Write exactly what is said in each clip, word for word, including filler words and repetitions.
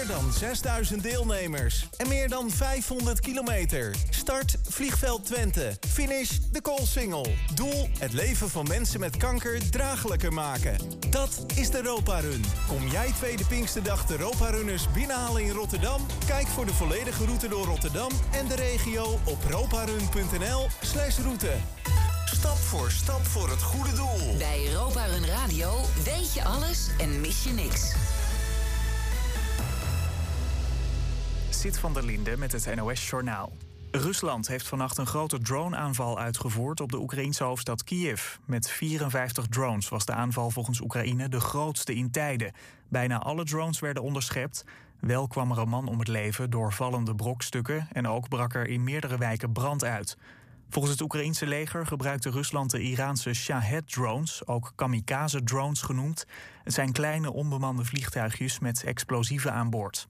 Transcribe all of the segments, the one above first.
Meer dan zesduizend deelnemers en meer dan vijfhonderd kilometer. Start Vliegveld Twente. Finish de Koolsingel. Doel het leven van mensen met kanker draaglijker maken. Dat is de Europa Run. Kom jij tweede Pinksterdag de Europa Runners binnenhalen in Rotterdam? Kijk voor de volledige route door Rotterdam en de regio op roparun.nl slash route. Stap voor stap voor het goede doel. Bij Europa Run Radio weet je alles en mis je niks. Sid van der Linde met het N O S-journaal. Rusland heeft vannacht een grote drone-aanval uitgevoerd op de Oekraïense hoofdstad Kiev. Met vierenvijftig drones was de aanval volgens Oekraïne de grootste in tijden. Bijna alle drones werden onderschept. Wel kwam er een man om het leven door vallende brokstukken en ook brak er in meerdere wijken brand uit. Volgens het Oekraïense leger gebruikte Rusland de Iraanse Shahed-drones, ook kamikaze-drones genoemd. Het zijn kleine onbemande vliegtuigjes met explosieven aan boord.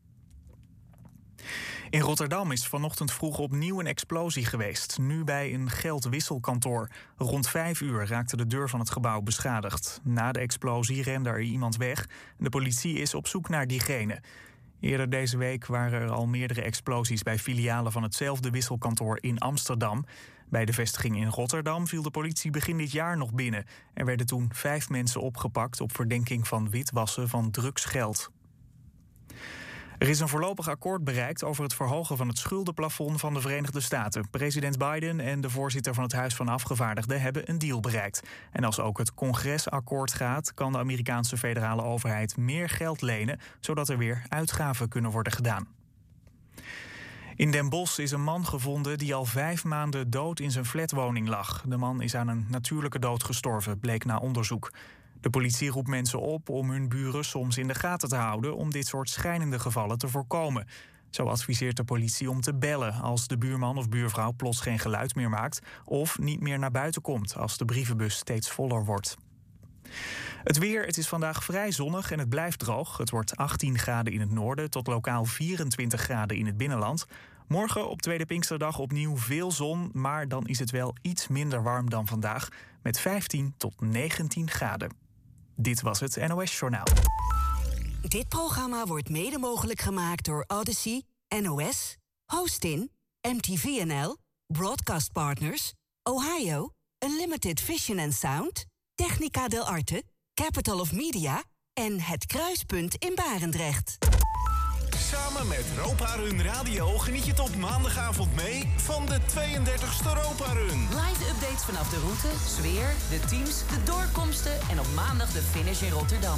In Rotterdam is vanochtend vroeg opnieuw een explosie geweest. Nu bij een geldwisselkantoor. Rond vijf uur raakte de deur van het gebouw beschadigd. Na de explosie rende er iemand weg. De politie is op zoek naar diegene. Eerder deze week waren er al meerdere explosies bij filialen van hetzelfde wisselkantoor in Amsterdam. Bij de vestiging in Rotterdam viel de politie begin dit jaar nog binnen. Er werden toen vijf mensen opgepakt op verdenking van witwassen van drugsgeld. Er is een voorlopig akkoord bereikt over het verhogen van het schuldenplafond van de Verenigde Staten. President Biden en de voorzitter van het Huis van Afgevaardigden hebben een deal bereikt. En als ook het congres akkoord gaat, kan de Amerikaanse federale overheid meer geld lenen, zodat er weer uitgaven kunnen worden gedaan. In Den Bosch is een man gevonden die al vijf maanden dood in zijn flatwoning lag. De man is aan een natuurlijke dood gestorven, bleek na onderzoek. De politie roept mensen op om hun buren soms in de gaten te houden om dit soort schrijnende gevallen te voorkomen. Zo adviseert de politie om te bellen als de buurman of buurvrouw plots geen geluid meer maakt of niet meer naar buiten komt als de brievenbus steeds voller wordt. Het weer, het is vandaag vrij zonnig en het blijft droog. Het wordt achttien graden in het noorden tot lokaal vierentwintig graden in het binnenland. Morgen op Tweede Pinksterdag opnieuw veel zon, maar dan is het wel iets minder warm dan vandaag met vijftien tot negentien graden. Dit was het N O S-journaal. Dit programma wordt mede mogelijk gemaakt door Odyssey, N O S, Hostin, M T V N L, Broadcast Partners, Ohio, Unlimited Vision and Sound, Technica del Arte, Capital of Media en Het Kruispunt in Barendrecht. Samen met Europa Run Radio geniet je tot maandagavond mee van de tweeëndertigste Europa Run. Live updates vanaf de route, sfeer, de teams, de doorkomsten en op maandag de finish in Rotterdam.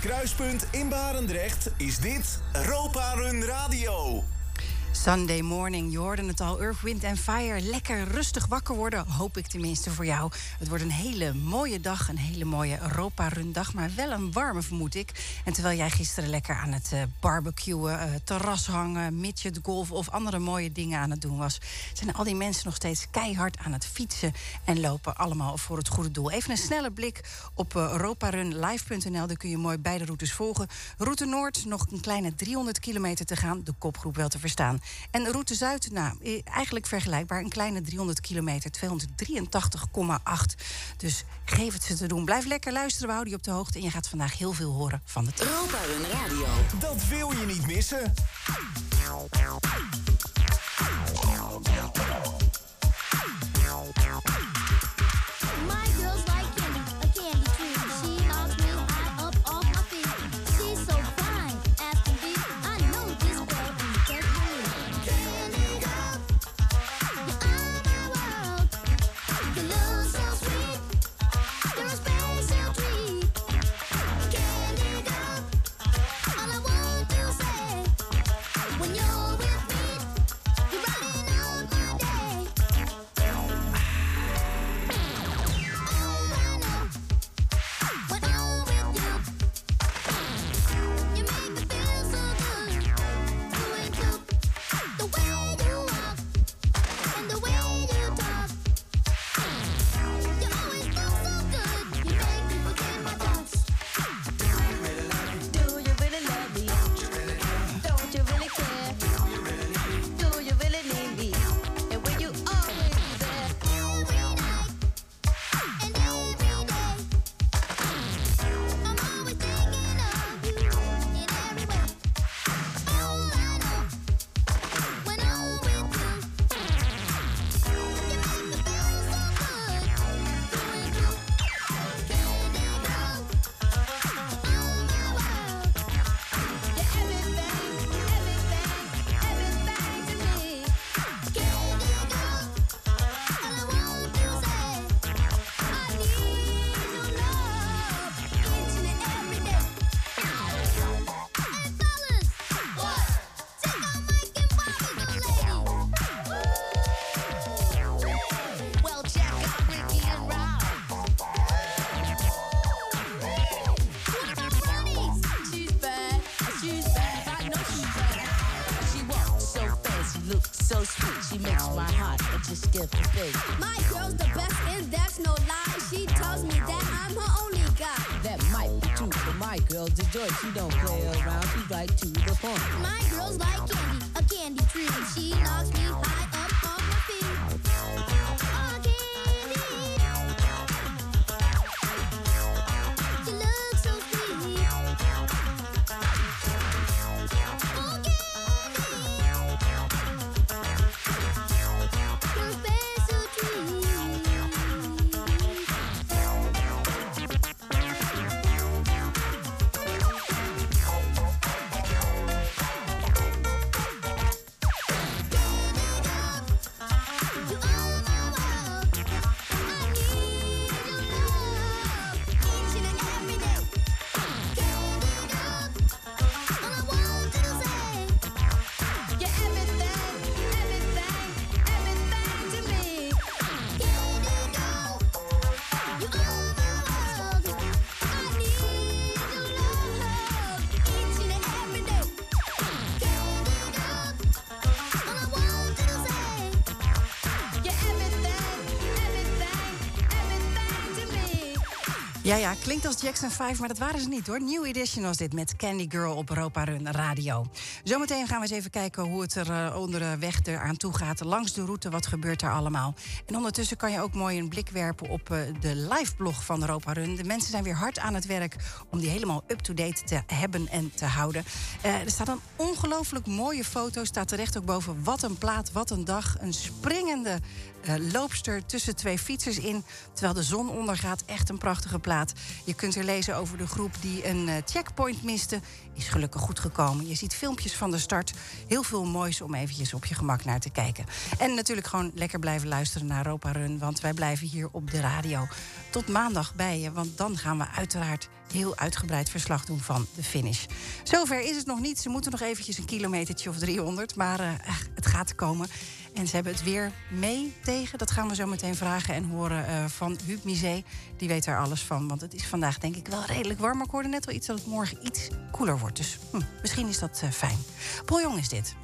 Kruispunt in Barendrecht is dit Europa Run Radio. Sunday morning, je hoorde het al, Earth, Wind and Fire. Lekker rustig wakker worden, hoop ik tenminste voor jou. Het wordt een hele mooie dag, een hele mooie Europa-run-dag... maar wel een warme, vermoed ik. En terwijl jij gisteren lekker aan het uh, barbecuen, uh, terras hangen... midget golf of andere mooie dingen aan het doen was... zijn al die mensen nog steeds keihard aan het fietsen... en lopen allemaal voor het goede doel. Even een snelle blik op uh, europarunlive punt n l. Daar kun je mooi beide routes volgen. Route Noord, nog een kleine driehonderd kilometer te gaan. De kopgroep wel te verstaan. En route Zuid, nou, eigenlijk vergelijkbaar. Een kleine driehonderd kilometer, tweehonderddrieëntachtig komma acht. Dus geef het ze te doen. Blijf lekker luisteren, we houden je op de hoogte. En je gaat vandaag heel veel horen van de team. Europa Run Radio. Dat wil je niet missen. She don't play around, she's right to the point. My girl's like candy, a candy tree. She knocks me high up on my feet. Oh, candy. She looks so sweet. Oh, candy. Your special treat. Ja, ja, klinkt als Jackson vijf, maar dat waren ze niet hoor. New Edition was dit met Candy Girl op Europa Run Radio. Zometeen gaan we eens even kijken hoe het er uh, onderweg eraan toe gaat. Langs de route, wat gebeurt er allemaal. En ondertussen kan je ook mooi een blik werpen op uh, de liveblog van Europa Run. De mensen zijn weer hard aan het werk om die helemaal up-to-date te hebben en te houden. Uh, er staat een ongelooflijk mooie foto, staat terecht ook boven. Wat een plaat, wat een dag. Een springende uh, loopster tussen twee fietsers in, terwijl de zon ondergaat. Echt een prachtige plaat. Je kunt er lezen over de groep die een uh, checkpoint miste. Is gelukkig goed gekomen. Je ziet filmpjes van de start. Heel veel moois om eventjes op je gemak naar te kijken. En natuurlijk gewoon lekker blijven luisteren naar Europa Run. Want wij blijven hier op de radio tot maandag bij je. Want dan gaan we uiteraard heel uitgebreid verslag doen van de finish. Zover is het nog niet. Ze moeten nog eventjes een kilometertje of driehonderd. Maar uh, het gaat komen. En ze hebben het weer mee tegen. Dat gaan we zo meteen vragen en horen uh, van Huub Misé. Die weet daar alles van. Want het is vandaag denk ik wel redelijk warm. Maar ik hoorde net al iets dat het morgen iets koeler wordt. Dus hm, misschien is dat uh, fijn. Paul Jong is dit.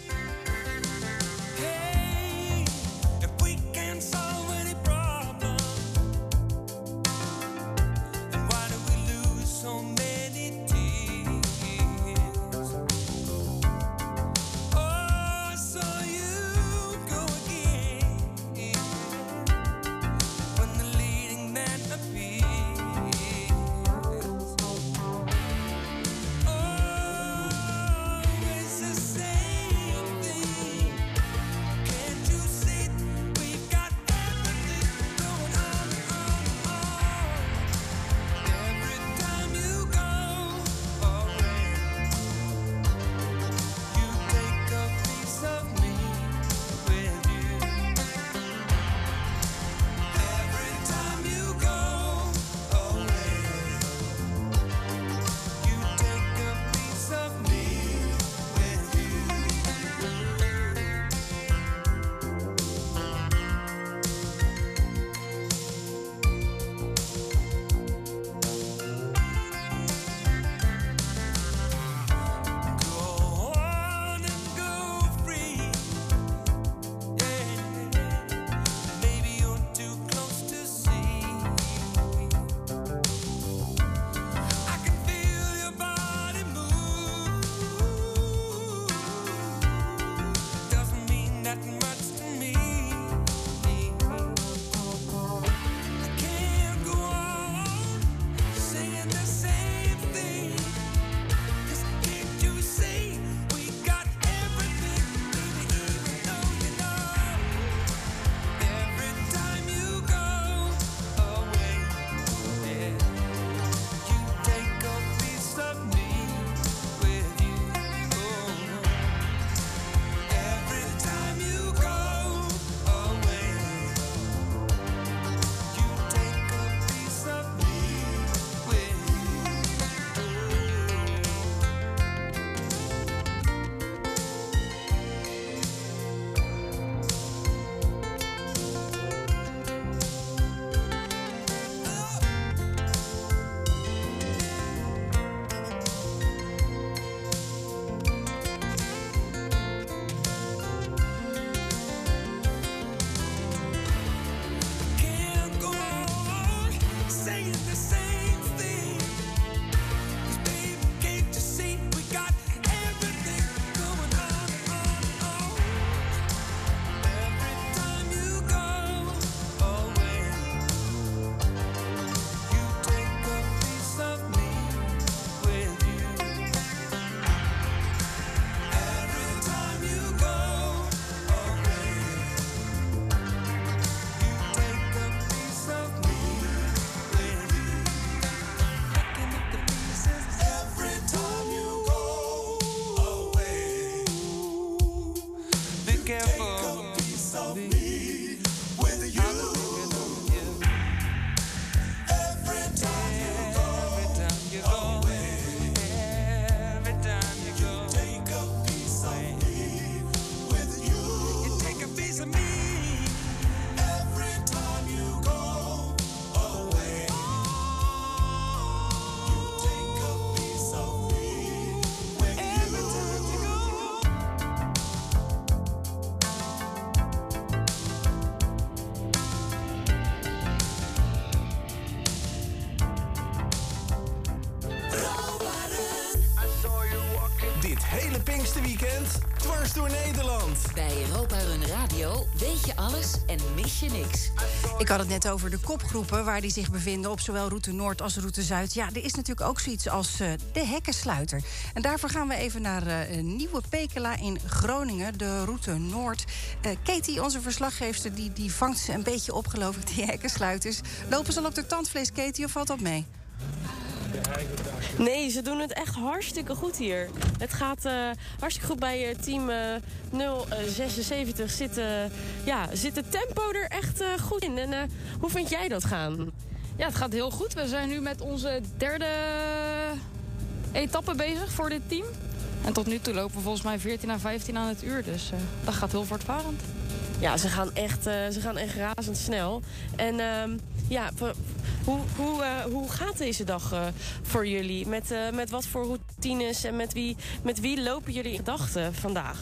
hele Pinksterweekend dwars door Nederland. Bij Europa Run Radio weet je alles en mis je niks. Ik had het net over de kopgroepen waar die zich bevinden op zowel route Noord als route Zuid. Ja, er is natuurlijk ook zoiets als uh, de hekkensluiter. En daarvoor gaan we even naar uh, Nieuwe Pekela in Groningen, de route Noord. Uh, Katie, onze verslaggeefster, die, die vangt ze een beetje op, geloof ik, die hekkensluiters. Lopen ze al op de tandvlees, Katie, of valt dat mee? Nee, ze doen het echt hartstikke goed hier. Het gaat uh, hartstikke goed bij uh, team uh, nul zesenzeventig. Zit, uh, ja, zit het tempo er echt uh, goed in. En uh, hoe vind jij dat gaan? Ja, het gaat heel goed. We zijn nu met onze derde etappe bezig voor dit team. En tot nu toe lopen we volgens mij veertien à vijftien aan het uur. Dus uh, dat gaat heel voortvarend. Ja, ze gaan echt, uh, ze gaan echt razendsnel. En uh, ja, hoe, hoe, uh, hoe gaat deze dag uh, voor jullie? Met, uh, met wat voor routines en met wie, met wie lopen jullie in gedachten vandaag?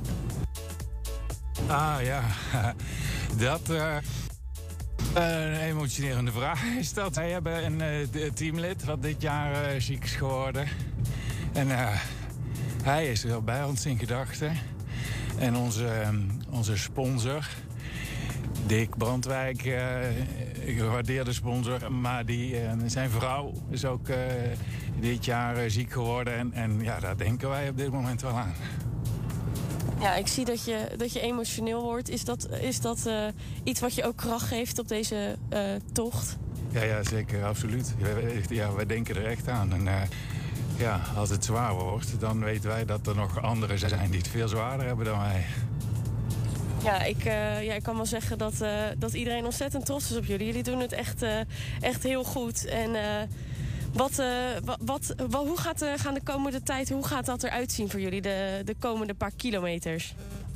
Ah ja, dat... Uh... Uh, een emotionerende vraag is dat. Wij hebben een uh, teamlid wat dit jaar uh, ziek is geworden. En uh, hij is er bij ons in gedachten. En onze, uh, onze sponsor, Dick Brandwijk, uh, gewaardeerde sponsor. Maar die, uh, zijn vrouw is ook uh, dit jaar uh, ziek geworden. En, en ja, daar denken wij op dit moment wel aan. Ja, ik zie dat je, dat je emotioneel wordt. Is dat, is dat uh, iets wat je ook kracht geeft op deze uh, tocht? Ja, ja, zeker, absoluut. Ja, wij denken er echt aan. En uh, ja, als het zwaar wordt, dan weten wij dat er nog anderen zijn die het veel zwaarder hebben dan wij. Ja, ik, uh, ja, ik kan wel zeggen dat, uh, dat iedereen ontzettend trots is op jullie. Jullie doen het echt, uh, echt heel goed. En uh, wat, uh, wat, wat, wat, hoe gaat, uh, gaan de komende tijd, hoe gaat dat eruit zien voor jullie, de, de komende paar kilometers?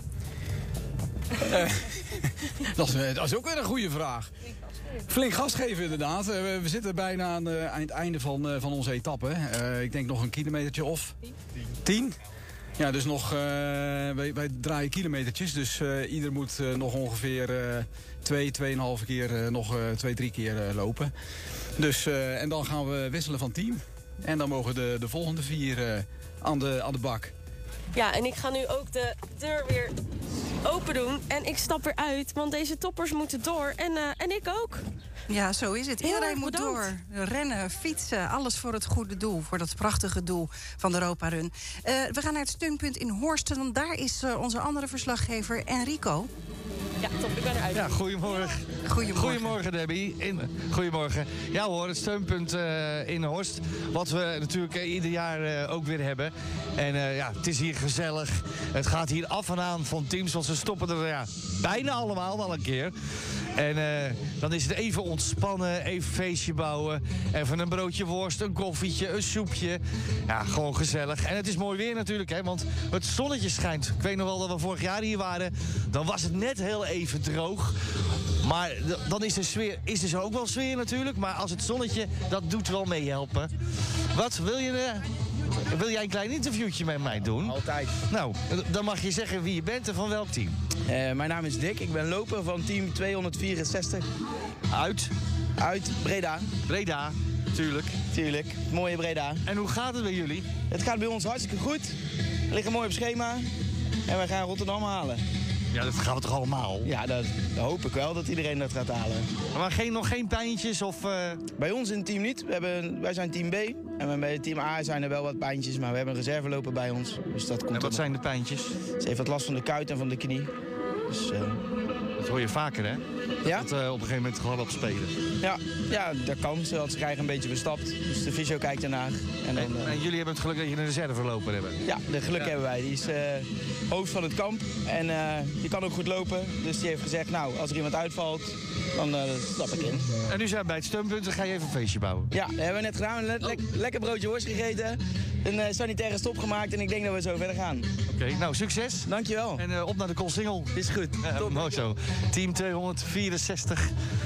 Uh, dat, is, dat is ook weer een goede vraag. Flink gas geven inderdaad. Uh, we, we zitten bijna aan, uh, aan het einde van, uh, van onze etappe. Uh, ik denk nog een kilometertje of... Tien? Ja, dus nog... Uh, wij, wij draaien kilometertjes. Dus uh, ieder moet uh, nog ongeveer uh, twee, tweeënhalve keer, uh, nog uh, twee, drie keer uh, lopen. Dus, uh, en dan gaan we wisselen van team. En dan mogen de, de volgende vier uh, aan, de, aan de bak. Ja, en ik ga nu ook de deur weer open doen. En ik stap eruit, want deze toppers moeten door. En, uh, en ik ook. Ja, zo is het. Iedereen moet door. Rennen, fietsen, alles voor het goede doel. Voor dat prachtige doel van de Europa Run. Uh, we gaan naar het steunpunt in Horsten. Want daar is uh, onze andere verslaggever Enrico. Ja, top, ik ben eruit. Ja, goedemorgen. Goedemorgen. Goedemorgen, Debbie. In, goedemorgen. Ja hoor, het steunpunt uh, in Horst. Wat we natuurlijk uh, ieder jaar uh, ook weer hebben. En uh, ja, het is hier gezellig. Het gaat hier af en aan van teams, want ze stoppen er ja, bijna allemaal wel een keer. En uh, dan is het even ontspannen, even feestje bouwen. Even een broodje worst, een koffietje, een soepje. Ja, gewoon gezellig. En het is mooi weer natuurlijk, hè, want het zonnetje schijnt. Ik weet nog wel dat we vorig jaar hier waren. Dan was het net heel even droog. Maar dan is de sfeer, is er zo ook wel sfeer natuurlijk. Maar als het zonnetje, dat doet wel meehelpen. Wat, wil je... Uh, Wil jij een klein interviewtje met mij doen? Altijd. Nou, dan mag je zeggen wie je bent en van welk team. Uh, mijn naam is Dick, ik ben loper van team tweehonderdvierenzestig. Uit? Uit Breda. Breda, tuurlijk. Tuurlijk, mooie Breda. En hoe gaat het bij jullie? Het gaat bij ons hartstikke goed. We liggen mooi op schema. En wij gaan Rotterdam halen. Ja, dat gaan we toch allemaal? Ja, dat, dat hoop ik wel dat iedereen dat gaat halen. Maar geen, nog geen pijntjes of... Uh... Bij ons in het team niet. We hebben, wij zijn team B. En bij team A zijn er wel wat pijntjes, maar we hebben een reserveloper bij ons. Dus dat komt en wat zijn de pijntjes? Ze heeft wat last van de kuit en van de knie. Dus, uh... Dat hoor je vaker, hè? Ja? Dat uh, op een gegeven moment gewoon op spelen. Ja, ja, dat kan. Ze had ze krijgen een beetje verstapt. Dus de fysio kijkt ernaar. En, dan, en, uh... en jullie hebben het geluk dat je een reserveloper hebt? Ja, de geluk ja. hebben wij. Die is uh, hoofd van het kamp. En uh, die kan ook goed lopen. Dus die heeft gezegd, nou, als er iemand uitvalt, dan uh, stap ik in. En nu zijn we bij het steunpunt, dan ga je even een feestje bouwen. Ja, dat hebben we net gedaan. Le le lekker broodje worst gegeten. Een uh, sanitaire stop gemaakt en ik denk dat we zo verder gaan. Oké, okay, nou succes. Dankjewel. En uh, op naar de Koolsingel. Is goed. Uh, Top. Mooi zo. Team tweehonderdvierenzestig.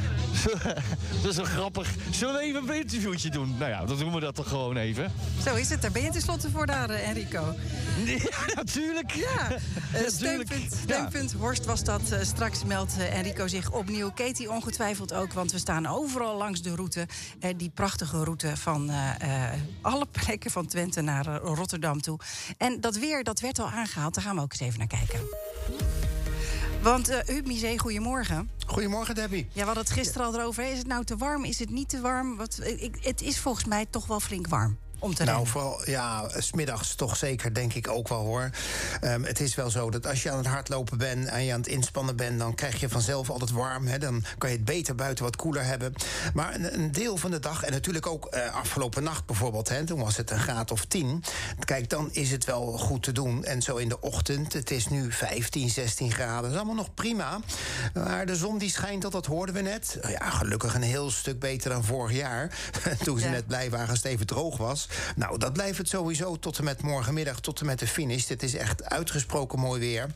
Dat is wel grappig. Zullen we even een interviewtje doen? Nou ja, dan doen we dat toch gewoon even. Zo is het. Daar ben je tenslotte voor daar, Enrico. Ja, natuurlijk. Ja. Uh, steunpunt, steunpunt ja. Horst was dat. Uh, straks meldt uh, Enrico zich opnieuw. Katie ongetwijfeld ook, want we staan overal langs de route. Uh, die prachtige route van uh, uh, alle plekken van Twente naar uh, Rotterdam toe. En dat weer, dat werd al aangehaald. Daar gaan we ook eens even naar kijken. Want uh, Huub Misé, goedemorgen. Goedemorgen, Debbie. Ja, we hadden het gisteren al erover. Is het nou te warm? Is het niet te warm? Wat, ik, het is volgens mij toch wel flink warm. om te nou, rennen? vooral, ja, 's middags toch zeker, denk ik ook wel, hoor. Um, het is wel zo dat als je aan het hardlopen bent en je aan het inspannen bent, dan krijg je vanzelf altijd warm. Hè, dan kan je het beter buiten wat koeler hebben. Maar een, een deel van de dag, en natuurlijk ook uh, afgelopen nacht bijvoorbeeld, hè, toen was het een graad of tien. Kijk, dan is het wel goed te doen. En zo in de ochtend, het is nu vijftien, zestien graden. Dat is allemaal nog prima. Maar de zon die schijnt, dat, dat hoorden we net. Ja, gelukkig een heel stuk beter dan vorig jaar. Toen ze ja. net blij waren als het even droog was. Nou, dat blijft het sowieso tot en met morgenmiddag, tot en met de finish. Het is echt uitgesproken mooi weer.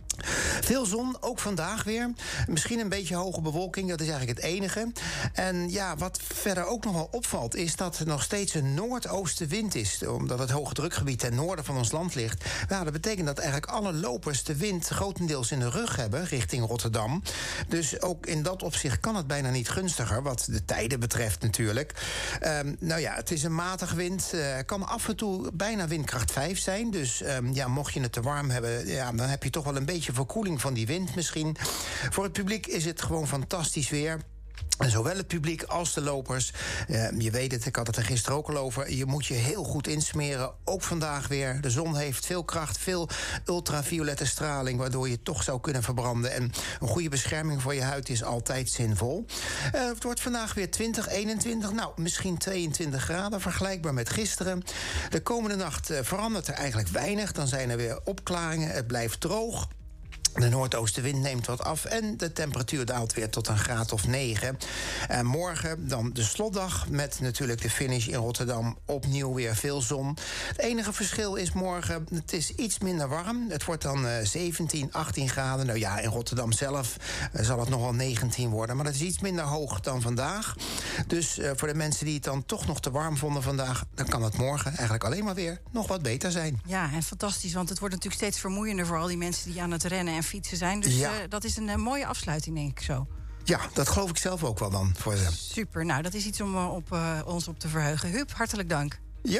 Veel zon, ook vandaag weer. Misschien een beetje hoge bewolking, dat is eigenlijk het enige. En ja, wat verder ook nog wel opvalt, is dat er nog steeds een noordoostenwind is. Omdat het hoge drukgebied ten noorden van ons land ligt. Nou, dat betekent dat eigenlijk alle lopers de wind grotendeels in de rug hebben richting Rotterdam. Dus ook in dat opzicht kan het bijna niet gunstiger, wat de tijden betreft natuurlijk. Um, nou ja, het is een matige wind. Uh, kan af en toe bijna windkracht vijf zijn. Dus um, ja, mocht je het te warm hebben, ja, dan heb je toch wel een beetje verkoeling van die wind misschien. Voor het publiek is het gewoon fantastisch weer. En zowel het publiek als de lopers, eh, je weet het, ik had het er gisteren ook al over, je moet je heel goed insmeren, ook vandaag weer. De zon heeft veel kracht, veel ultraviolette straling, waardoor je toch zou kunnen verbranden. En een goede bescherming voor je huid is altijd zinvol. Uh, het wordt vandaag weer twintig, eenentwintig, nou, misschien tweeëntwintig graden, vergelijkbaar met gisteren. De komende nacht uh, verandert er eigenlijk weinig, dan zijn er weer opklaringen, het blijft droog. De noordoostenwind neemt wat af en de temperatuur daalt weer tot een graad of negen. En morgen dan de slotdag met natuurlijk de finish in Rotterdam. Opnieuw weer veel zon. Het enige verschil is morgen, het is iets minder warm. Het wordt dan uh, zeventien, achttien graden. Nou ja, in Rotterdam zelf uh, zal het nog wel negentien worden. Maar dat is iets minder hoog dan vandaag. Dus uh, voor de mensen die het dan toch nog te warm vonden vandaag, dan kan het morgen eigenlijk alleen maar weer nog wat beter zijn. Ja, en fantastisch, want het wordt natuurlijk steeds vermoeiender voor al die mensen die aan het rennen en fietsen zijn. Dus ja. uh, dat is een uh, mooie afsluiting, denk ik zo. Ja, dat geloof ik zelf ook wel dan voor ze. Super, nou dat is iets om uh, op, uh, ons op te verheugen. Huub, hartelijk dank. Ja.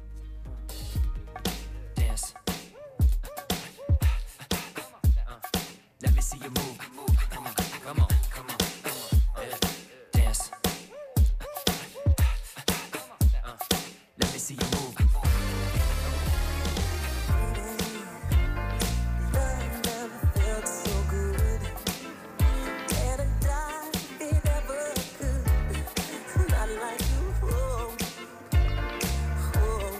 Dance. Let me see you move. Come on, come on, come on. Dance. Let me see you move. Oh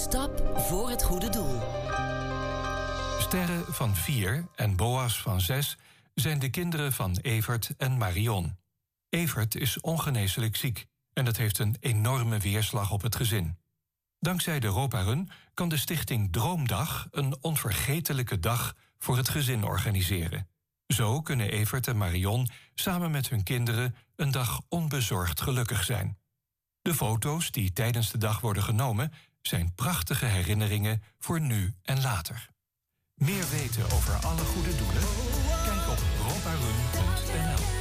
stap voor het goede doel. Sterre van vier en Boas van zes zijn de kinderen van Evert en Marion. Evert is ongeneeslijk ziek en dat heeft een enorme weerslag op het gezin. Dankzij de Europa Run kan de stichting Droomdag een onvergetelijke dag voor het gezin organiseren. Zo kunnen Evert en Marion samen met hun kinderen een dag onbezorgd gelukkig zijn. De foto's die tijdens de dag worden genomen zijn prachtige herinneringen voor nu en later. Meer weten over alle goede doelen? Kijk op roparun punt n l.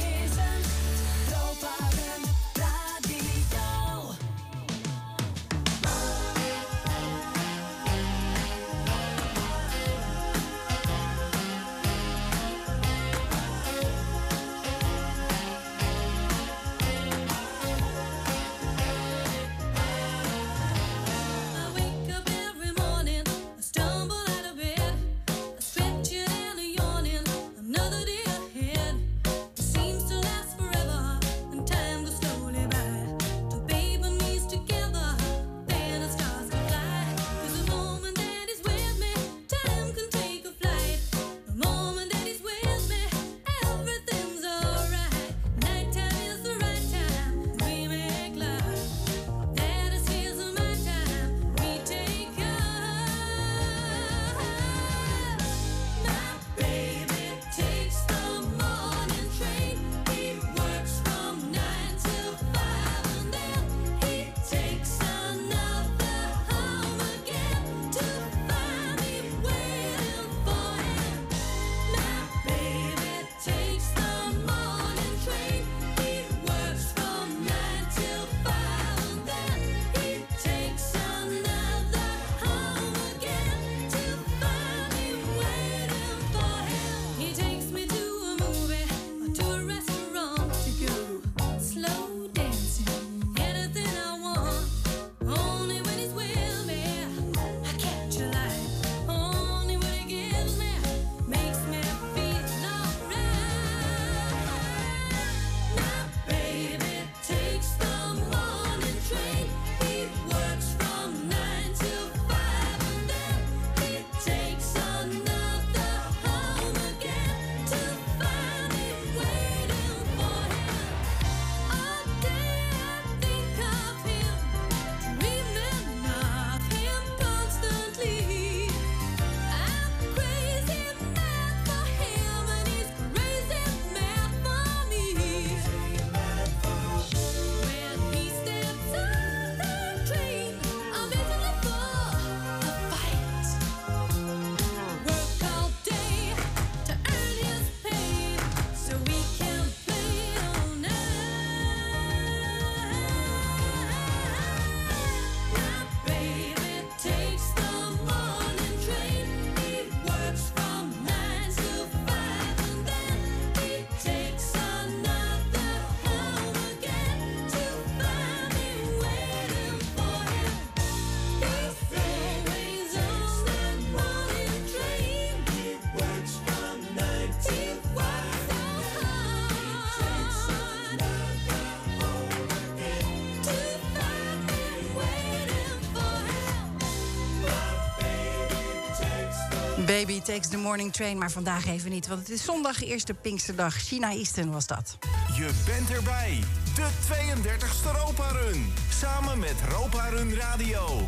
Baby takes the morning train, maar vandaag even niet. Want het is zondag, eerste Pinksterdag. China Easton was dat. Je bent erbij. De tweeëndertigste Europa Run. Samen met Europa Run Radio.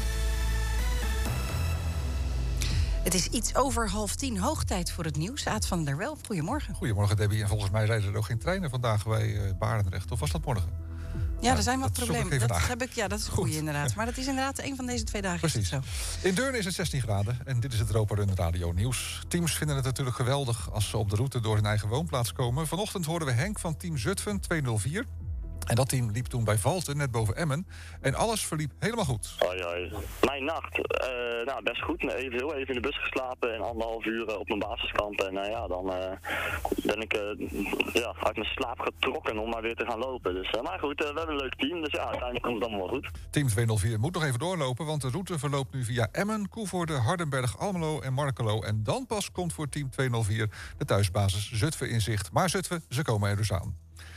Het is iets over half tien, hoog tijd voor het nieuws. Aad van der Wel, goedemorgen. Goedemorgen, Debbie. En volgens mij rijden er ook geen treinen vandaag bij uh, Barendrecht. Of was dat morgen? Ja, er zijn wat dat problemen. Dat heb ik, ja, dat is goed inderdaad. Maar dat is inderdaad een van deze twee dagen. Precies. Zo. In Deurne is het zestien graden en dit is het Europa Run Radio Nieuws. Teams vinden het natuurlijk geweldig als ze op de route door hun eigen woonplaats komen. Vanochtend hoorden we Henk van team Zutphen tweehonderdvier. En dat team liep toen bij Valten, net boven Emmen. En alles verliep helemaal goed. Hoi, hoi. Mijn nacht, uh, nou best goed. Even, heel even in de bus geslapen en anderhalf uur uh, op mijn basiskamp. En uh, ja, dan uh, ben ik uh, ja, uit mijn slaap getrokken om maar weer te gaan lopen. Dus, uh, maar goed, uh, we hebben een leuk team. Dus ja, uiteindelijk komt het allemaal wel goed. Team tweehonderdvier moet nog even doorlopen, want de route verloopt nu via Emmen, Koevoorde, Hardenberg, Almelo en Markelo. En dan pas komt voor team tweehonderdvier de thuisbasis Zutphen in zicht. Maar Zutphen, ze komen er dus aan.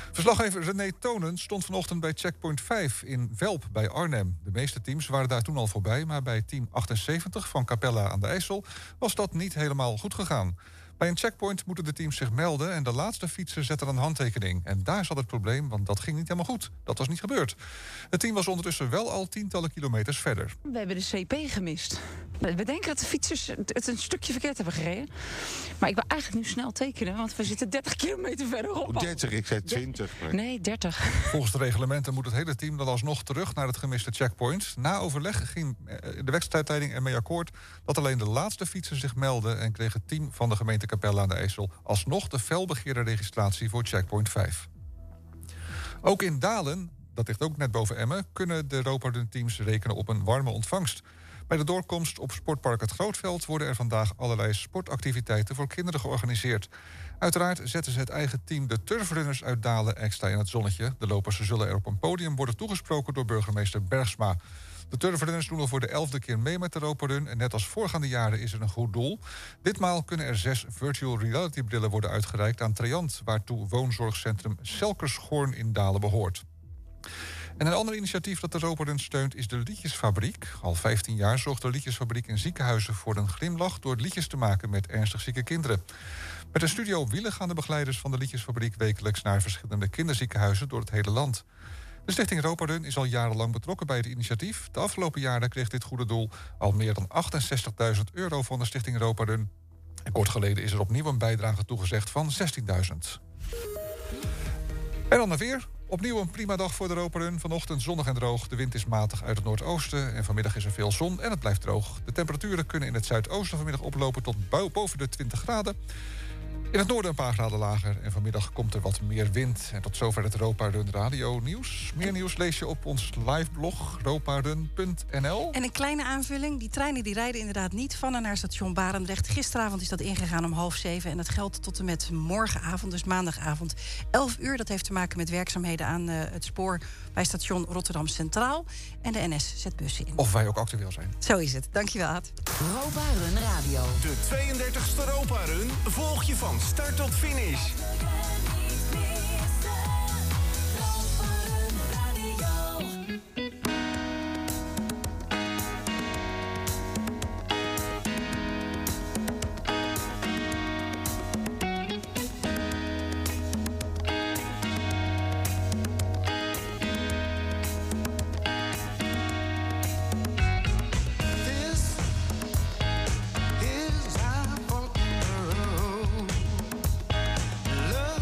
Verslaggever René Tonen stond vanochtend bij checkpoint vijf in Velp bij Arnhem. De meeste teams waren daar toen al voorbij, maar bij team achtenzeventig van Capella aan de IJssel was dat niet helemaal goed gegaan. Bij een checkpoint moeten de teams zich melden en de laatste fietser zette een handtekening. En daar zat het probleem, want dat ging niet helemaal goed. Dat was niet gebeurd. Het team was ondertussen wel al tientallen kilometers verder. We hebben de C P gemist. We denken dat de fietsers het een stukje verkeerd hebben gereden. Maar ik wil eigenlijk nu snel tekenen, want we zitten dertig kilometer verderop. Oh, dertig, ik zei twintig. Nee, dertig. Volgens de reglementen moet het hele team dan alsnog terug naar het gemiste checkpoint. Na overleg ging de wedstrijdleiding ermee akkoord dat alleen de laatste fietser zich meldde en kreeg het team van de gemeente Capella aan de IJssel alsnog de felbegeerde registratie voor checkpoint vijf. Ook in Dalen, dat ligt ook net boven Emmen, kunnen de Europa-teams rekenen op een warme ontvangst. Bij de doorkomst op Sportpark Het Grootveld worden er vandaag allerlei sportactiviteiten voor kinderen georganiseerd. Uiteraard zetten ze het eigen team, de Turfrunners uit Dalen, extra in het zonnetje. De lopers zullen er op een podium worden toegesproken door burgemeester Bergsma. De Turfrunners doen al voor de elfde keer mee met de Europa-run en net als voorgaande jaren is er een goed doel. Ditmaal kunnen er zes virtual reality brillen worden uitgereikt aan Triant, waartoe woonzorgcentrum Selkershoorn in Dalen behoort. En een ander initiatief dat de Europa-run steunt is de Liedjesfabriek. Al vijftien jaar zorgt de Liedjesfabriek in ziekenhuizen voor een glimlach door liedjes te maken met ernstig zieke kinderen. Met een studio op wielen gaan de begeleiders van de Liedjesfabriek wekelijks naar verschillende kinderziekenhuizen door het hele land. De Stichting Europa-run is al jarenlang betrokken bij het initiatief. De afgelopen jaren kreeg dit goede doel al meer dan achtenzestigduizend euro van de Stichting Europa-run. En kort geleden is er opnieuw een bijdrage toegezegd van zestienduizend. En dan naar weer. Opnieuw een prima dag voor de Europa-run. Vanochtend zonnig en droog. De wind is matig uit het noordoosten. En vanmiddag is er veel zon en het blijft droog. De temperaturen kunnen in het zuidoosten vanmiddag oplopen tot boven de twintig graden. In het noorden een paar graden lager. En vanmiddag komt er wat meer wind. En tot zover het Europa-run Radio nieuws. Meer nieuws lees je op ons liveblog roparun punt n l. En een kleine aanvulling. Die treinen die rijden inderdaad niet van en naar station Barendrecht. Gisteravond is dat ingegaan om half zeven. En dat geldt tot en met morgenavond, dus maandagavond elf uur. Dat heeft te maken met werkzaamheden aan uh, het spoor bij station Rotterdam Centraal. En de N S zet bussen in. Of wij ook actueel zijn. Zo is het. Dankjewel, Ad. Europa-run Radio. De tweeëndertigste Europa-run volg je van start tot finish. Love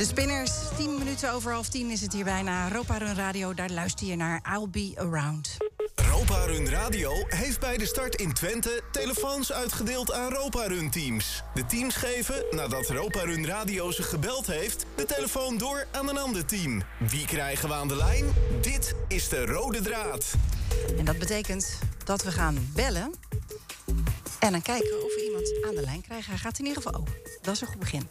De Spinners, tien minuten over half tien is het hier bijna. Europa Run Radio, daar luister je naar I'll Be Around. Europa Run Radio heeft bij de start in Twente telefoons uitgedeeld aan Europa Run teams. De teams geven, nadat Europa Run Radio ze gebeld heeft, de telefoon door aan een ander team. Wie krijgen we aan de lijn? Dit is de rode draad. En dat betekent dat we gaan bellen en dan kijken of we iemand aan de lijn krijgen. Hij gaat in ieder geval open. Dat is een goed begin.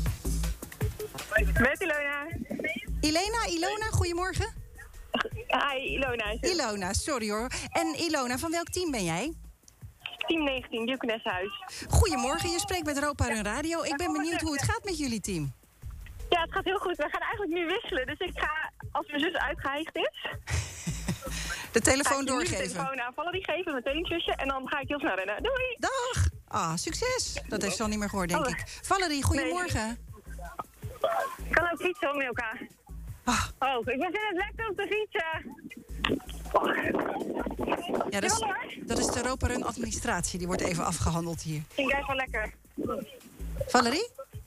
Met Ilona. Ilena, Ilona, goedemorgen. Hi, Ilona. Ilona, sorry hoor. En Ilona, van welk team ben jij? Team negentien, Diakonessenhuis. Goedemorgen, je spreekt met Europa Run Radio. Ik ben benieuwd hoe het gaat met jullie team. Ja, het gaat heel goed. We gaan eigenlijk nu wisselen. Dus ik ga, als mijn zus uitgeheigd is... De telefoon ga ik doorgeven. de telefoon aan Valerie geven, mijn tweelingzusje. En dan ga ik heel snel rennen. Doei! Dag! Ah, succes! Dat heeft ze al niet meer gehoord, denk ik. Valerie, goedemorgen. Nee. Ik kan ook fietsen met elkaar. Ah. Oh, ik ben net lekker op de fietsen. Ja, dat is, dat is de Europa Run administratie. Die wordt even afgehandeld hier. Ging jij wel lekker. Valerie?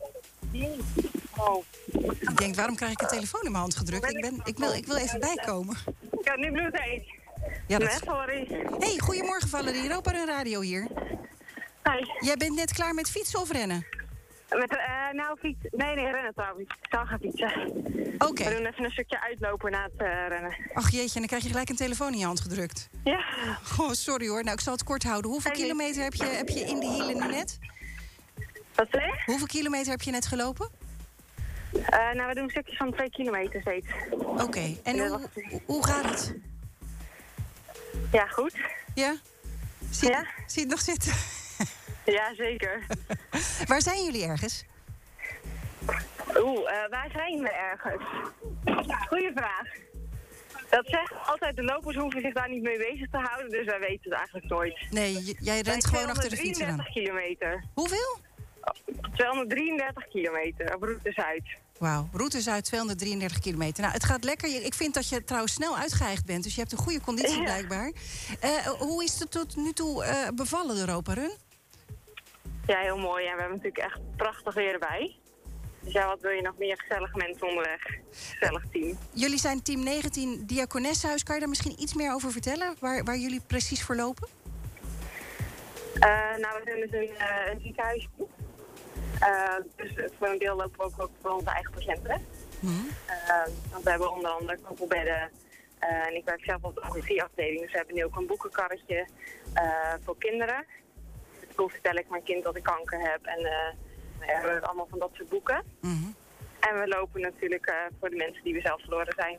Oh. Ik denk, waarom krijg ik een telefoon in mijn hand gedrukt? Ik, ben, ik, wil, ik wil even bijkomen. Ik heb nu bloed heet. Ja, dat... Met Valerie. Hey, goedemorgen Valerie. Europa Run Radio hier. Hi. Jij bent net klaar met fietsen of rennen? Met, uh, nou, fiets... Nee, nee, rennen trouwens. Ik zal gaan fietsen. Oké. Okay. We doen even een stukje uitlopen na het uh, rennen. Ach jeetje, en dan krijg je gelijk een telefoon in je hand gedrukt. Ja. Oh, sorry hoor. Nou, ik zal het kort houden. Hoeveel hey, kilometer heb je, heb je in de hielen nu net? Wat zei je? Hoeveel kilometer heb je net gelopen? Uh, nou, we doen stukjes van twee kilometer steeds. Oké. Okay. En ja, hoe, hoe gaat het? Ja, goed. Ja? Zie, ja? Zie je het nog zitten? Ja, zeker. Waar zijn jullie ergens? Oeh, uh, waar zijn we ergens? Goeie vraag. Dat zegt altijd, de lopers hoeven zich daar niet mee bezig te houden, dus wij weten het eigenlijk nooit. Nee, jij rent gewoon achter de fiets aan. tweehonderddrieëndertig kilometer. Hoeveel? tweehonderddrieëndertig kilometer op route Zuid. Wauw, route Zuid, tweehonderddrieëndertig kilometer. Nou, het gaat lekker. Ik vind dat je trouwens snel uitgeheigd bent, dus je hebt een goede conditie ja. blijkbaar. Uh, hoe is het tot nu toe uh, bevallen, de Europa Run? Ja, heel mooi. En we hebben natuurlijk echt prachtig weer erbij. Dus ja, wat wil je nog meer? Gezellige mensen onderweg. Gezellig team. Jullie zijn team negentien Diakonessenhuis. Kan je daar misschien iets meer over vertellen? Waar, waar jullie precies voor lopen? Uh, nou, we zijn dus een, uh, een ziekenhuis. Uh, dus voor een deel lopen we ook, ook voor onze eigen patiënten. Mm-hmm. Uh, want we hebben onder andere koppelbedden. Uh, en ik werk zelf op de oncologie-afdeling. Dus we hebben nu ook een boekenkarretje uh, voor kinderen. Hoe vertel ik mijn kind dat ik kanker heb. En uh, we hebben allemaal van dat soort boeken. Mm-hmm. En we lopen natuurlijk uh, voor de mensen die we zelf verloren zijn.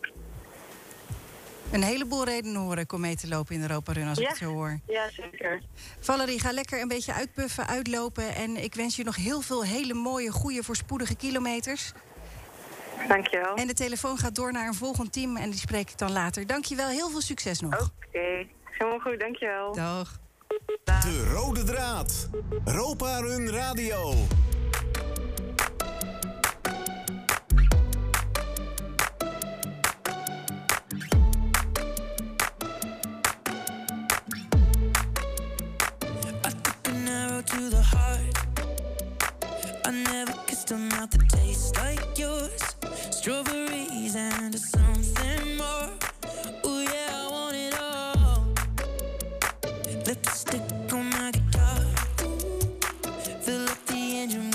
Een heleboel redenen hoor ik om mee te lopen in de Europa Run als ja. ik het zo hoor. Ja, zeker. Valerie, ga lekker een beetje uitpuffen, uitlopen. En ik wens je nog heel veel hele mooie, goede, voorspoedige kilometers. Dankjewel. En de telefoon gaat door naar een volgend team en die spreek ik dan later. Dankjewel, heel veel succes nog. Oké, okay. Helemaal goed, dankjewel. Dag. De rode draad. Europa Run Radio. To the heart, I never kissed a mouth that tastes like yours. Strawberries and something more. Oh yeah, I want it all. Lipstick on my guitar. Fill up the engine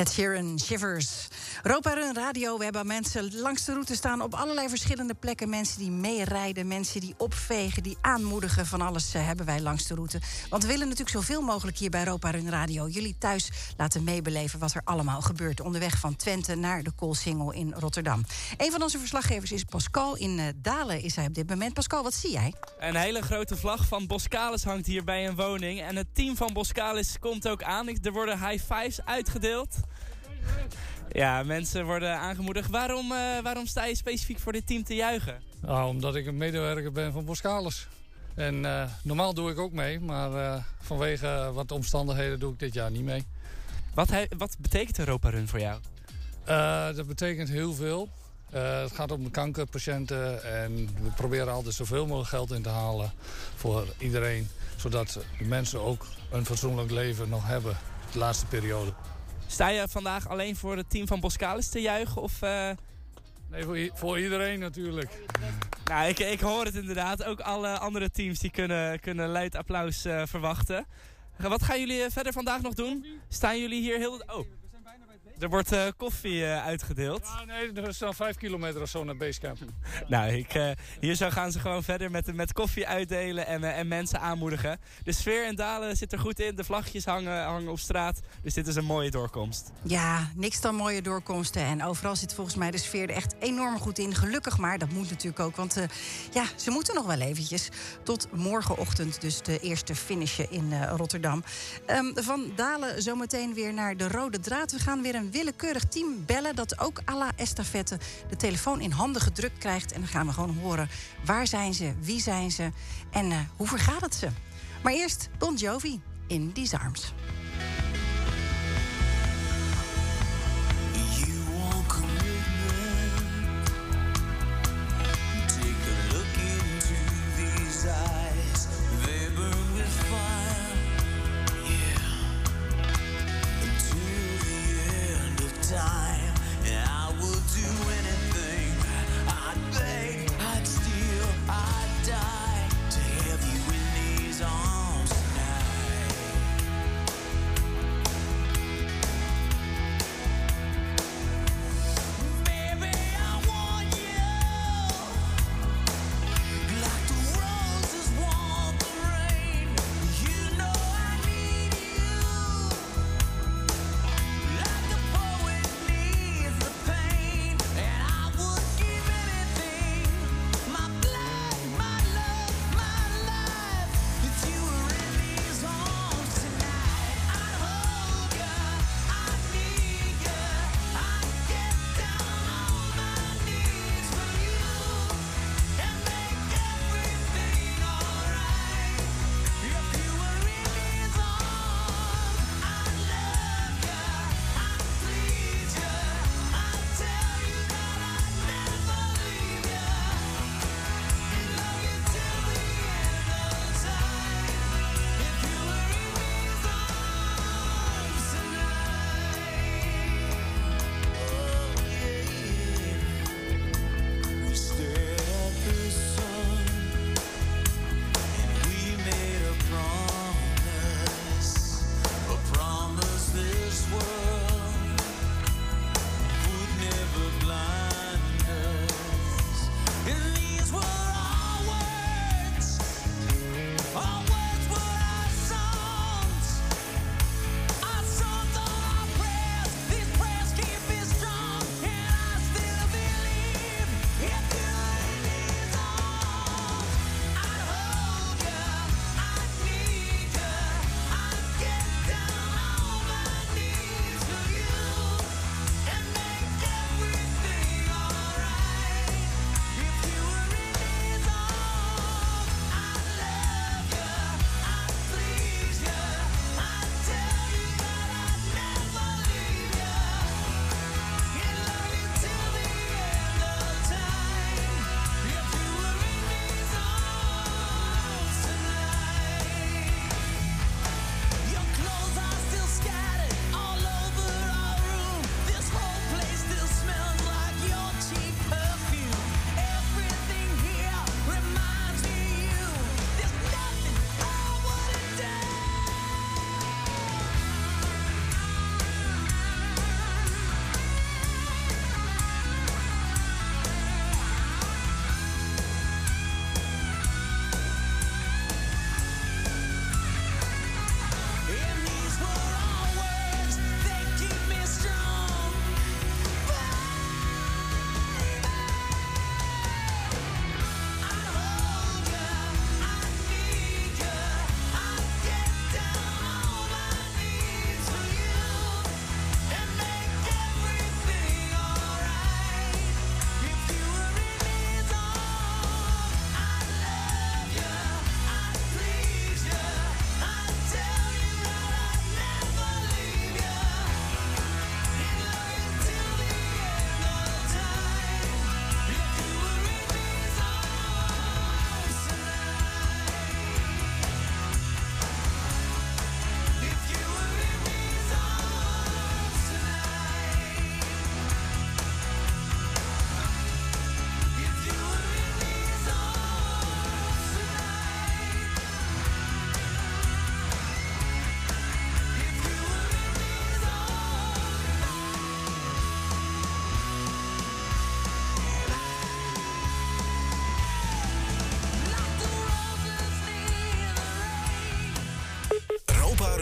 Ed Sheeran, Shivers. Europa Run Radio, we hebben mensen langs de route staan op allerlei verschillende plekken. Mensen die meerijden, mensen die opvegen, die aanmoedigen. Van alles uh, hebben wij langs de route. Want we willen natuurlijk zoveel mogelijk hier bij Europa Run Radio jullie thuis laten meebeleven wat er allemaal gebeurt. Onderweg van Twente naar de Koolsingel in Rotterdam. Een van onze verslaggevers is Pascal. In uh, Dalen is hij op dit moment. Pascal, wat zie jij? Een hele grote vlag van Boskalis hangt hier bij een woning. En het team van Boskalis komt ook aan. Er worden high fives uitgedeeld. Ja, mensen worden aangemoedigd. Waarom, uh, waarom sta je specifiek voor dit team te juichen? Nou, omdat ik een medewerker ben van Boskalis. En uh, normaal doe ik ook mee, maar uh, vanwege wat omstandigheden doe ik dit jaar niet mee. Wat, he, wat betekent Europa Run voor jou? Uh, dat betekent heel veel. Uh, het gaat om de kankerpatiënten en we proberen altijd zoveel mogelijk geld in te halen voor iedereen. Zodat de mensen ook een fatsoenlijk leven nog hebben de laatste periode. Sta je vandaag alleen voor het team van Boskalis te juichen? Of, uh... Nee, voor, i- voor iedereen natuurlijk. Nou, ik, ik hoor het inderdaad. Ook alle andere teams die kunnen, kunnen luid applaus uh, verwachten. Wat gaan jullie verder vandaag nog doen? Staan jullie hier heel... Oh, er wordt uh, koffie uh, uitgedeeld. Ja, nee, er is dan vijf kilometer of zo naar Basecamp. Nou, ik, uh, hier zo gaan ze gewoon verder met, met koffie uitdelen en, uh, en mensen aanmoedigen. De sfeer in Dalen zit er goed in. De vlaggetjes hangen, hangen op straat. Dus dit is een mooie doorkomst. Ja, niks dan mooie doorkomsten. En overal zit volgens mij de sfeer er echt enorm goed in. Gelukkig maar, dat moet natuurlijk ook. Want uh, ja, ze moeten nog wel eventjes. Tot morgenochtend dus de eerste finishen in uh, Rotterdam. Um, van Dalen zometeen weer naar de Rode Draad. We gaan weer een willekeurig team bellen dat ook à la estafette de telefoon in handen gedrukt krijgt. En dan gaan we gewoon horen waar zijn ze, wie zijn ze en uh, hoe vergaat het ze. Maar eerst Bon Jovi in These Arms. Time, and I will do anything. I'd beg, I'd steal, I'd die to have you in these arms tonight.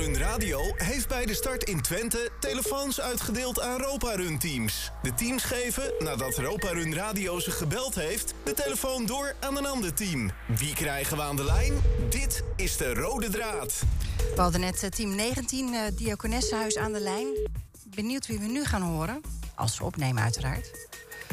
Run Radio heeft bij de start in Twente telefoons uitgedeeld aan Europa Run teams. De teams geven, nadat Europa Run Radio ze gebeld heeft, de telefoon door aan een ander team. Wie krijgen we aan de lijn? Dit is de rode draad. We hadden net uh, team negentien, uh, Diakonessenhuis aan de lijn. Benieuwd wie we nu gaan horen. Als we opnemen, uiteraard.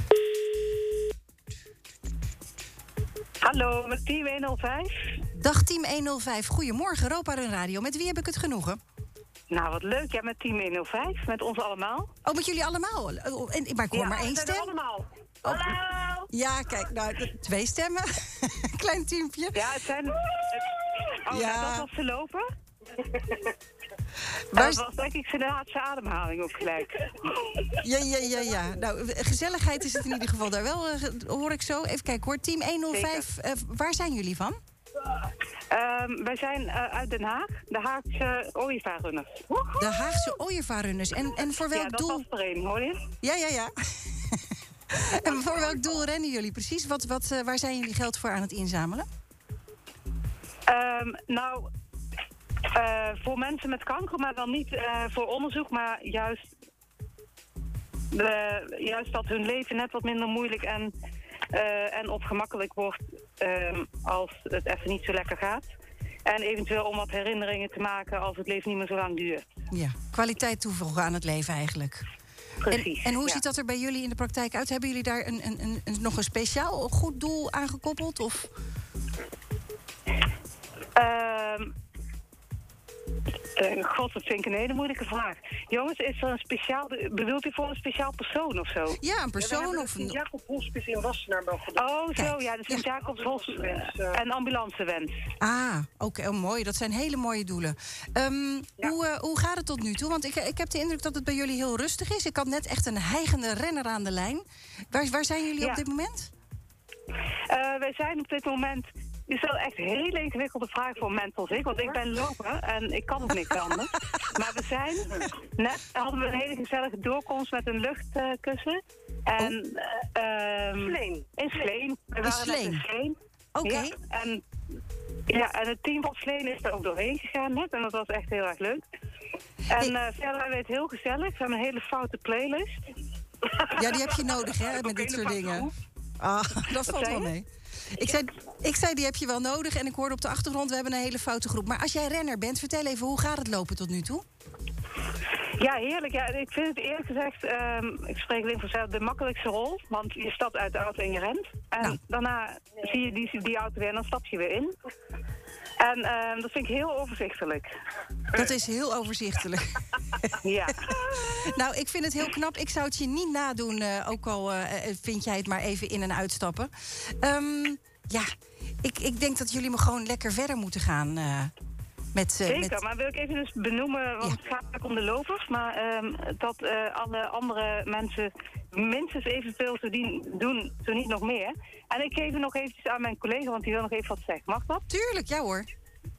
Hallo, met team honderdvijf. Dag team honderdvijf, goedemorgen, Europa Run Radio. Met wie heb ik het genoegen? Nou, wat leuk, ja, met team honderdvijf, met ons allemaal. Oh, met jullie allemaal? Oh, en, maar ik hoor ja, maar één stem. stem. allemaal. Oh. Hallo! Ja, kijk, nou, twee stemmen. Klein teampje. Ja, het zijn... Het, oh, ja. ja, dat was te lopen. Waar... Dat was denk ik zijn laatste ademhaling ook gelijk. Ja, ja, ja, ja. Nou, gezelligheid is het in ieder geval daar wel, uh, hoor ik zo. Even kijken hoor, team honderdvijf, uh, waar zijn jullie van? Um, wij zijn uh, uit Den Haag, de Haagse ooievaarrunners. De Haagse ooievaarrunners. En, en voor welk ja, dat doel? was er een, hoor je? Ja, ja, ja. En voor welk doel rennen jullie precies? Wat, wat, uh, waar zijn jullie geld voor aan het inzamelen? Um, nou... Uh, voor mensen met kanker, maar dan niet uh, voor onderzoek, maar juist, de, juist dat hun leven net wat minder moeilijk en, uh, en ongemakkelijk wordt uh, als het even niet zo lekker gaat. En eventueel om wat herinneringen te maken als het leven niet meer zo lang duurt. Ja, kwaliteit toevoegen aan het leven eigenlijk. Precies. En, en hoe ja. ziet dat er bij jullie in de praktijk uit? Hebben jullie daar een, een, een, een, nog een speciaal goed doel aan gekoppeld? Of? Uh, Uh, God, dat vind ik een hele moeilijke vraag. Jongens, is er een speciaal... Bedoelt u voor een speciaal persoon of zo? Ja, een persoon ja, of een... Jacob Hospice in Wassenaar wel gedaan. Oh, Kijk. zo, ja, de Sint-Jacobs Hospice. Uh, en ambulancewens. Ah, oké, okay, oh, mooi. Dat zijn hele mooie doelen. Um, ja. hoe, uh, hoe gaat het tot nu toe? Want ik, ik heb de indruk dat het bij jullie heel rustig is. Ik had net echt een hijgende renner aan de lijn. Waar, waar zijn jullie ja. op dit moment? Uh, wij zijn op dit moment... Je stelt echt een hele ingewikkelde vraag voor mensen als ik. Want ik ben loper en ik kan ook niks anders. Maar we zijn... Net hadden we een hele gezellige doorkomst met een luchtkussen. En... Uh, um, Sleen. In Sleen. We waren net in Sleen. Oké. Okay. Ja, en, ja, en het team van Sleen is er ook doorheen gegaan net. En dat was echt heel erg leuk. En uh, verder hebben we het heel gezellig. We hebben een hele foute playlist. Ja, die heb je nodig, hè, met dit soort dingen. Ah, dat valt wel mee. Ik zei, ik zei, die heb je wel nodig. En ik hoorde op de achtergrond, we hebben een hele foute groep. Maar als jij renner bent, vertel even, hoe gaat het lopen tot nu toe? Ja, heerlijk. Ja, ik vind het eerlijk gezegd, um, ik spreek alleen voor zelf, de makkelijkste rol. Want je stapt uit de auto en je rent. En nou. daarna zie je die, die auto weer en dan stap je weer in. En uh, dat vind ik heel overzichtelijk. Dat is heel overzichtelijk. Ja. Nou, ik vind het heel knap. Ik zou het je niet nadoen, uh, ook al uh, vind jij het maar even in- en uitstappen. Um, ja, ik, ik denk dat jullie me gewoon lekker verder moeten gaan. Uh, met, uh, Zeker, met... maar wil ik even dus benoemen, want ja. het gaat om de lopers... maar um, dat uh, alle andere mensen minstens evenveel te doen, zo niet nog meer. En ik geef het nog eventjes aan mijn collega, want die wil nog even wat zeggen. Mag dat? Tuurlijk, ja hoor.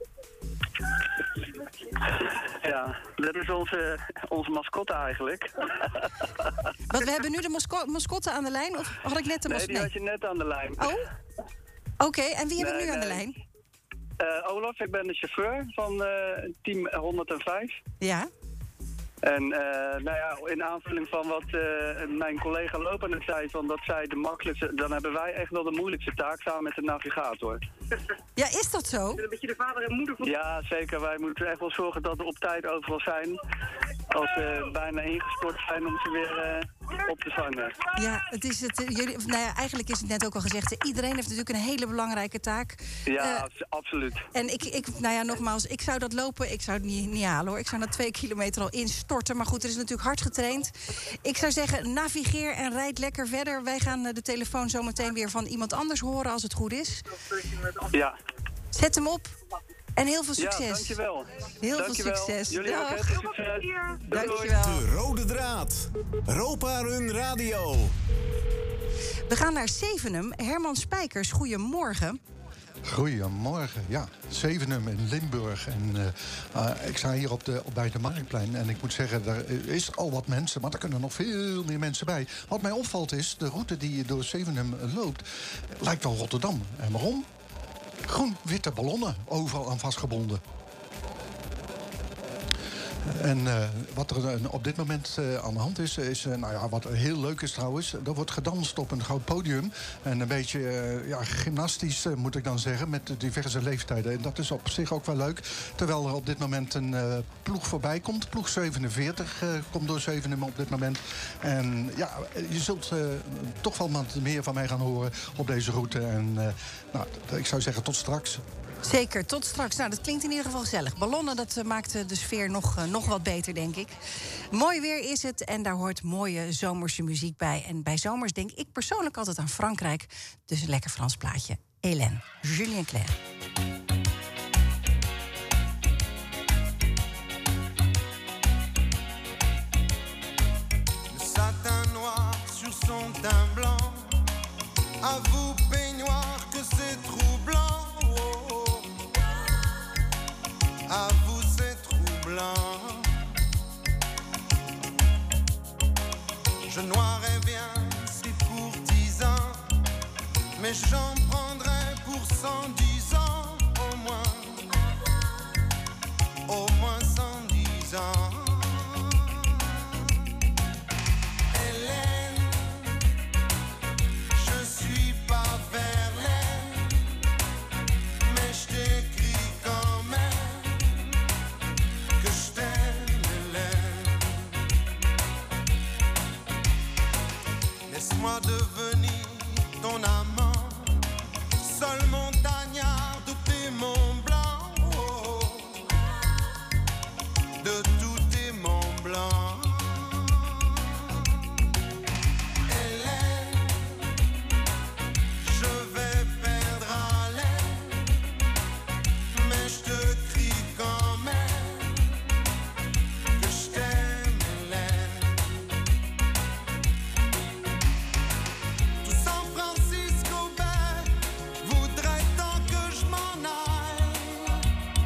Ja, dat is onze, onze mascotte eigenlijk. Want we hebben nu de masco- mascotte aan de lijn, of had ik net de mascotte? Nee, die had je net aan de lijn. Oh, oké. Okay, en wie nee, heb ik nu nee. aan de lijn? Uh, Olaf, ik ben de chauffeur van uh, team honderdvijf. Ja. En uh, nou ja, in aanvulling van wat uh, mijn collega loper net zei, van dat zij de makkelijkste, dan hebben wij echt wel de moeilijkste taak samen met de navigator. Ja, is dat zo? Een beetje de vader en moeder van... Ja, zeker. Wij moeten echt wel zorgen dat we op tijd overal zijn. Als we bijna ingestort zijn om ze weer uh, op te vangen. Ja, het is het, jullie, nou ja, eigenlijk is het net ook al gezegd. Iedereen heeft natuurlijk een hele belangrijke taak. Ja, uh, absoluut. En ik, ik, nou ja, nogmaals, ik zou dat lopen, ik zou het niet, niet halen hoor. Ik zou na twee kilometer al instorten. Maar goed, er is natuurlijk hard getraind. Ik zou zeggen, navigeer en rijd lekker verder. Wij gaan de telefoon zo meteen weer van iemand anders horen als het goed is. Ja. Zet hem op. En heel veel succes. Ja, dankjewel. Heel dankjewel. veel succes. Jullie ook, hè. Succes. Dankjewel. De rode draad. Europa Run Radio. We gaan naar Zevenum. Herman Spijkers, goedemorgen. Goedemorgen, ja. Zevenum in Limburg. En uh, uh, ik sta hier op de, op, bij de Marktplein. En ik moet zeggen, er is al wat mensen, maar er kunnen nog veel meer mensen bij. Wat mij opvalt is, de route die door Zevenum loopt, lijkt wel Rotterdam. En waarom? Groen-witte ballonnen, overal aan vastgebonden. En uh, wat er uh, op dit moment uh, aan de hand is, is uh, nou ja, wat heel leuk is trouwens, er wordt gedanst op een groot podium. En een beetje uh, ja, gymnastisch, uh, moet ik dan zeggen, met diverse leeftijden. En dat is op zich ook wel leuk. Terwijl er op dit moment een uh, ploeg voorbij komt. Ploeg zevenenveertig uh, komt door Zevenum op dit moment. En ja, je zult uh, toch wel wat meer van mij gaan horen op deze route. En uh, nou, ik zou zeggen tot straks. Zeker, tot straks. Nou, dat klinkt in ieder geval gezellig. Ballonnen, dat uh, maakt uh, de sfeer nog, uh, nog wat beter, denk ik. Mooi weer is het en daar hoort mooie zomerse muziek bij. En bij zomers denk ik persoonlijk altijd aan Frankrijk. Dus een lekker Frans plaatje. Hélène, Julien Clerc. Le satin noir sur son teint blanc. À vous, peignoir, que c'est troublant. À vous c'est troublant. Je noirais bien, c'est courtisan, mais j'en prendrais pour cent dix ans au moins, au moins cent dix ans. Hélène, je suis pas Verlaine, mais je t'écris quand même. Laisse-moi devenir ton amant, seul montagnard de tes monts blancs, oh, de tous tes monts blancs. Hélène, je vais perdre haleine, mais je te crie quand même que je t'aime, Hélène. Tout San Francisco Bay voudrait tant que je m'en aille.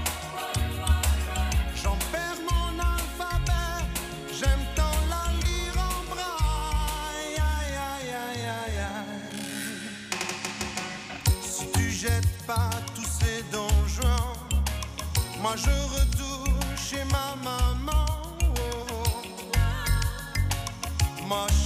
J'en perds mon alphabet, j'aime tant la lire en braille. Aïe, aïe, aïe, aïe, aïe. Si tu jettes pas tous ces donjons, moi je retourne chez ma maman. Oh, oh. Moi je